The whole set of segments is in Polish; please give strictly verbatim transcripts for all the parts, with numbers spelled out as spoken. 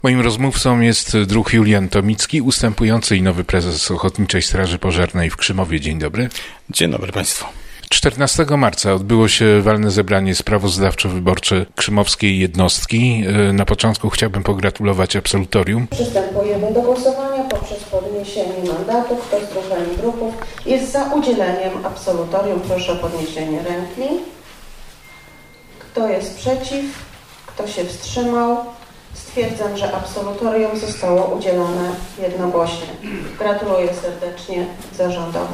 Moim rozmówcą jest druh Julian Tomicki, ustępujący i nowy prezes Ochotniczej Straży Pożarnej w Krzymowie. Dzień dobry. Dzień dobry Państwu. czternastego marca odbyło się walne zebranie sprawozdawczo-wyborcze krzymowskiej jednostki. Na początku chciałbym pogratulować absolutorium. Przystępujemy do głosowania poprzez podniesienie mandatu. Kto z druhami druhów jest za udzieleniem absolutorium? Proszę o podniesienie ręki. Kto jest przeciw? Kto się wstrzymał? Stwierdzam, że absolutorium zostało udzielone jednogłośnie. Gratuluję serdecznie zarządowi.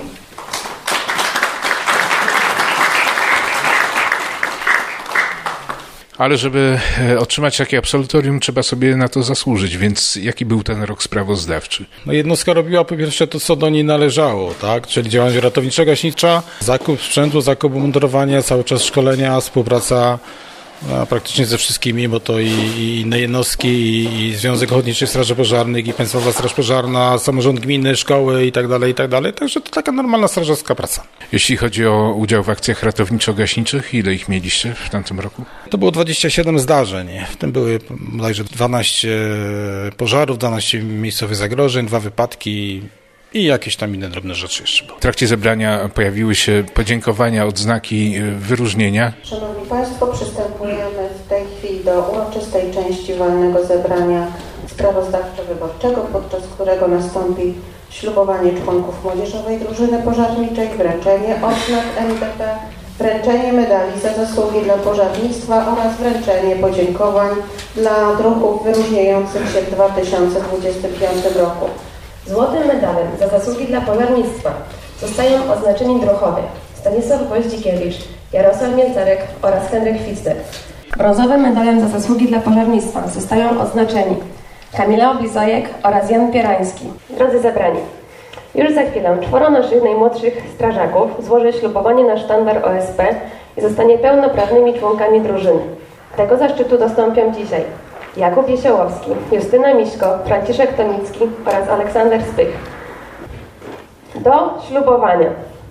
Ale żeby otrzymać takie absolutorium, trzeba sobie na to zasłużyć, więc jaki był ten rok sprawozdawczy? No jednostka robiła po pierwsze to, co do niej należało, tak? Czyli działalność ratowniczo-gaśnicza, zakup sprzętu, zakup umundurowania, cały czas szkolenia, współpraca no, praktycznie ze wszystkimi, bo to i, i inne jednostki, i, i Związek Ochotniczych Straży Pożarnych, i Państwowa Straż Pożarna, samorząd gminy, szkoły i tak dalej, i tak dalej. Także to taka normalna strażacka praca. Jeśli chodzi o udział w akcjach ratowniczo-gaśniczych, ile ich mieliście w tamtym roku? To było dwadzieścia siedem zdarzeń. W tym były bodajże dwanaście pożarów, dwanaście miejscowych zagrożeń, dwa wypadki i jakieś tam inne drobne rzeczy jeszcze były. W trakcie zebrania pojawiły się podziękowania, odznaki, wyróżnienia. Szanowni Państwo, przystępujemy w tej chwili do uroczystej części walnego zebrania sprawozdawczo-wyborczego, podczas którego nastąpi ślubowanie członków Młodzieżowej Drużyny Pożarniczej, wręczenie odznak M D P, wręczenie medali za zasługi dla pożarnictwa oraz wręczenie podziękowań dla druhów wyróżniających się w dwa tysiące dwudziestym piątym roku. Złotym medalem za zasługi dla pożarnictwa zostają oznaczeni druhowie Stanisław Gwoździkiewicz, Jarosław Mięcarek oraz Henryk Fitzek. Brązowym medalem za zasługi dla pożarnictwa zostają oznaczeni Kamila Obizojek oraz Jan Pierański. Drodzy zebrani, już za chwilę czworo naszych najmłodszych strażaków złoży ślubowanie na sztandar O S P i zostanie pełnoprawnymi członkami drużyny. Tego zaszczytu dostąpią dzisiaj Jakub Jesiołowski, Justyna Miśko, Franciszek Tomicki oraz Aleksander Spych. Do ślubowania.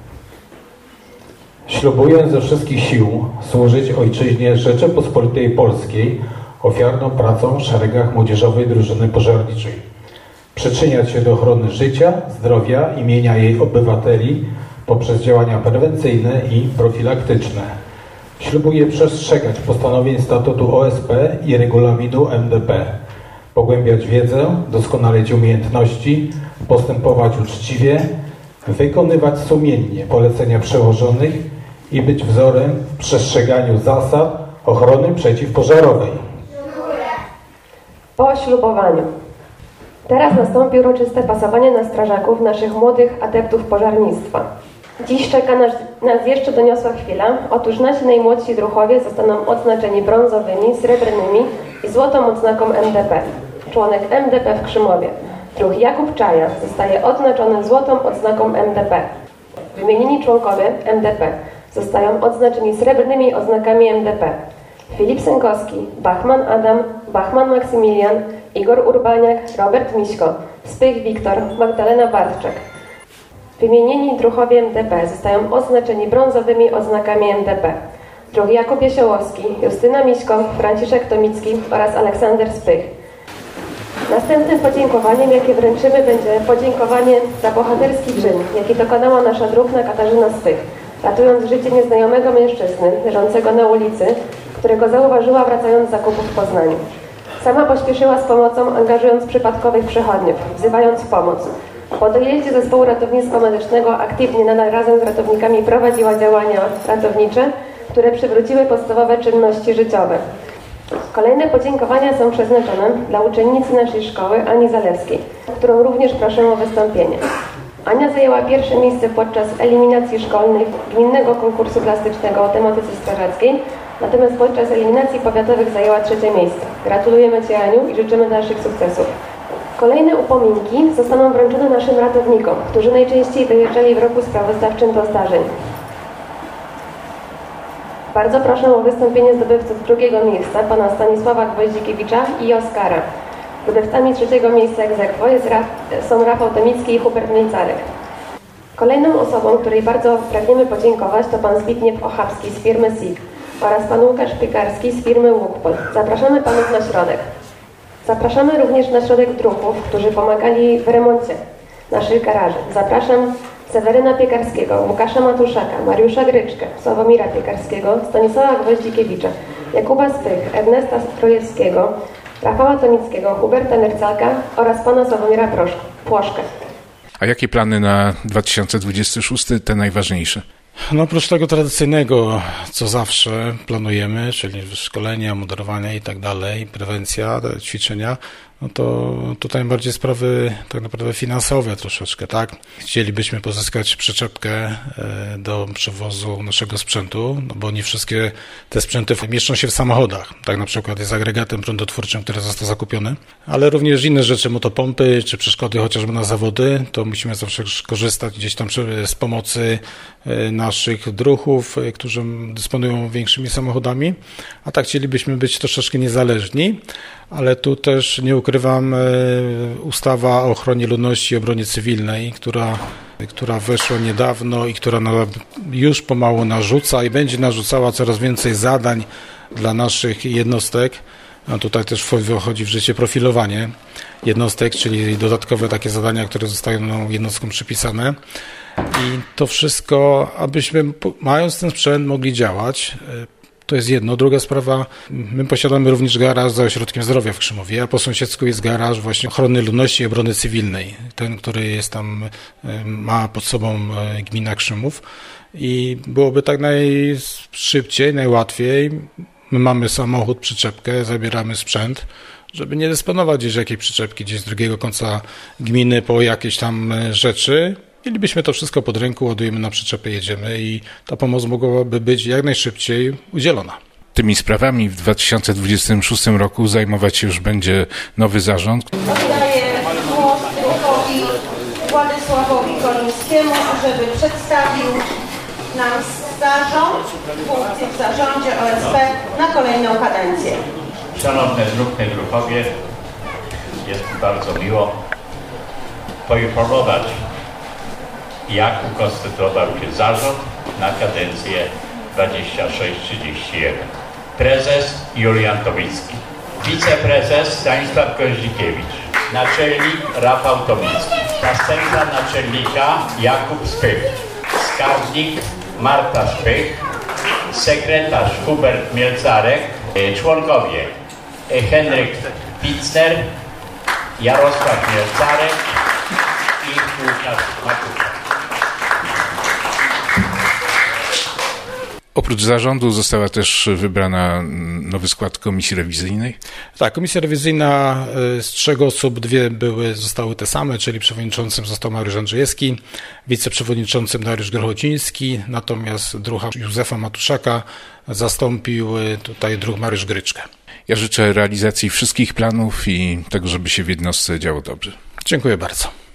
Ślubuję ze wszystkich sił służyć Ojczyźnie Rzeczypospolitej Polskiej ofiarną pracą w szeregach Młodzieżowej Drużyny Pożarniczej. Przyczyniać się do ochrony życia, zdrowia i mienia jej obywateli poprzez działania prewencyjne i profilaktyczne. Ślubuję przestrzegać postanowień statutu O S P i regulaminu M D P, pogłębiać wiedzę, doskonaleć umiejętności, postępować uczciwie, wykonywać sumiennie polecenia przełożonych i być wzorem w przestrzeganiu zasad ochrony przeciwpożarowej. Po ślubowaniu. Teraz nastąpi uroczyste pasowanie na strażaków naszych młodych adeptów pożarnictwa. Dziś czeka nas, nas jeszcze doniosła chwila. Otóż nasi najmłodsi druhowie zostaną odznaczeni brązowymi, srebrnymi i złotą odznaką M D P. Członek M D P w Krzymowie, druh Jakub Czaja, zostaje odznaczony złotą odznaką M D P. Wymienieni członkowie M D P zostają odznaczeni srebrnymi odznakami M D P. Filip Sękowski, Bachman Adam, Bachman Maksymilian, Igor Urbaniak, Robert Miśko, Spych Wiktor, Magdalena Bartczak. Wymienieni druhowie M D P zostają oznaczeni brązowymi odznakami M D P. Druh Jakub Jesiołowski, Justyna Miśko, Franciszek Tomicki oraz Aleksander Spych. Następnym podziękowaniem, jakie wręczymy, będzie podziękowanie za bohaterski czyn, jaki dokonała nasza druhna Katarzyna Spych, ratując życie nieznajomego mężczyzny leżącego na ulicy, którego zauważyła wracając z zakupów w Poznaniu. Sama pośpieszyła z pomocą, angażując przypadkowych przechodniów, wzywając pomoc. Po dojeździe zespołu ratowniczo-medycznego aktywnie nadal razem z ratownikami prowadziła działania ratownicze, które przywróciły podstawowe czynności życiowe. Kolejne podziękowania są przeznaczone dla uczennicy naszej szkoły, Ani Zalewskiej, którą również proszę o wystąpienie. Ania zajęła pierwsze miejsce podczas eliminacji szkolnych gminnego konkursu plastycznego o tematyce strażackiej, natomiast podczas eliminacji powiatowych zajęła trzecie miejsce. Gratulujemy Ci, Aniu, i życzymy dalszych sukcesów. Kolejne upominki zostaną wręczone naszym ratownikom, którzy najczęściej dojeżdżali w roku sprawozdawczym do zdarzeń. Bardzo proszę o wystąpienie zdobywców drugiego miejsca, pana Stanisława Gwoździkiewicza i Oskara. Zdobywcami trzeciego miejsca ex aequo są Rafał Tomicki i Hubert Mięcarek. Kolejną osobą, której bardzo pragniemy podziękować, to pan Zbigniew Ochabski z firmy S I G oraz pan Łukasz Piekarski z firmy Łukpol. Zapraszamy panów na środek. Zapraszamy również na środek druhów, którzy pomagali w remoncie naszych garaży. Zapraszam Seweryna Piekarskiego, Łukasza Matuszaka, Mariusza Gryczkę, Sławomira Piekarskiego, Stanisława Gwoździkiewicza, Jakuba Sprych, Ernesta Strojewskiego, Rafała Tomickiego, Huberta Myrcalka oraz pana Sławomira Płoszkę. A jakie plany na dwa tysiące dwudziesty szósty, te najważniejsze? No oprócz tego tradycyjnego, co zawsze planujemy, czyli szkolenia, moderowania i tak dalej, prewencja, ćwiczenia, no to tutaj bardziej sprawy tak naprawdę finansowe troszeczkę, tak? Chcielibyśmy pozyskać przyczepkę do przewozu naszego sprzętu, no bo nie wszystkie te sprzęty mieszczą się w samochodach. Tak na przykład jest agregatem prądotwórczym, który został zakupiony, ale również inne rzeczy, motopompy czy przeszkody chociażby na zawody, to musimy zawsze korzystać gdzieś tam z pomocy naszych druhów, którzy dysponują większymi samochodami, a tak chcielibyśmy być troszeczkę niezależni, ale tu też nie ukrywam, ustawa o ochronie ludności i obronie cywilnej, która, która weszła niedawno i która już pomału narzuca i będzie narzucała coraz więcej zadań dla naszych jednostek. No tutaj też wchodzi w życie profilowanie jednostek, czyli dodatkowe takie zadania, które zostają jednostkom przypisane. I to wszystko, abyśmy mając ten sprzęt mogli działać. To jest jedno. Druga sprawa, my posiadamy również garaż za Ośrodkiem Zdrowia w Krzymowie, a po sąsiedzku jest garaż właśnie ochrony ludności i obrony cywilnej. Ten, który jest tam, ma pod sobą gmina Krzymów i byłoby tak najszybciej, najłatwiej. My mamy samochód, przyczepkę, zabieramy sprzęt, żeby nie dysponować gdzieś jakiejś przyczepki gdzieś z drugiego końca gminy po jakieś tam rzeczy. Mielibyśmy to wszystko pod ręką, ładujemy na przyczepę, jedziemy i ta pomoc mogłaby być jak najszybciej udzielona. Tymi sprawami w dwa tysiące dwudziestym szóstym roku zajmować się już będzie nowy zarząd. Oddaję głos druhowi Władysławowi Kolińskiemu, żeby przedstawił nam zarząd, funkcję w zarządzie O S P na kolejną kadencję. Szanowne druhny, druhowie, jest mi bardzo miło poinformować, jak ukonstytuował się zarząd na kadencję dwadzieścia sześć trzydzieści jeden. Prezes Julian Tomicki, wiceprezes Stanisław Gwoździkiewicz, naczelnik Rafał Tomicki, zastępca naczelnika Jakub Spych, skarbnik Marta Spych, sekretarz Hubert Mielcarek, członkowie Henryk Pitzner, Jarosław Mielcarek i Łukasz Matuszak. Oprócz zarządu została też wybrana nowy skład komisji rewizyjnej? Tak, komisja rewizyjna z trzech osób, dwie były, zostały te same, czyli przewodniczącym został Mariusz Andrzejewski, wiceprzewodniczącym Dariusz Grochodziński, natomiast druha Józefa Matuszaka zastąpił tutaj druh Mariusz Gryczkę. Ja życzę realizacji wszystkich planów i tego, żeby się w jednostce działo dobrze. Dziękuję bardzo.